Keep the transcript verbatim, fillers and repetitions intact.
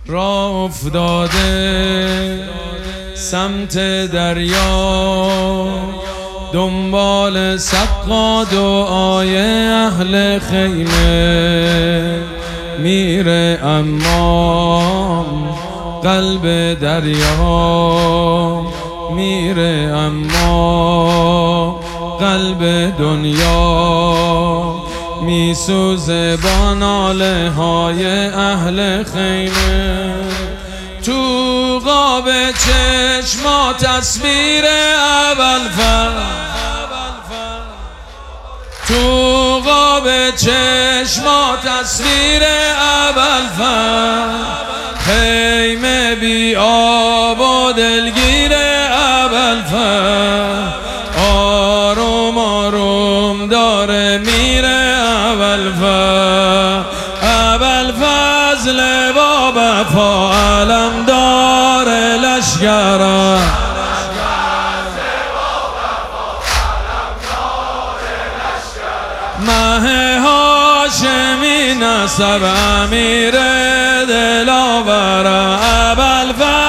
راه افتاده سمت دریا، دنبال سقا دعای اهل خیمه میره، اما قلب دریا میره، اما قلب دنیا میسوزه با ناله های اهل خیمه. تو قاب چشما تصویر ابوالفضل، تو قاب چشما تصویر ابوالفضل، خیمه بی آب و دلگیر ابوالفضل، آروم آروم داره میره ابوالفضل، ابوالفضل با وفا علم داره لشکره، مه هاشمی نسب امیر دلاوره، ابوالفضل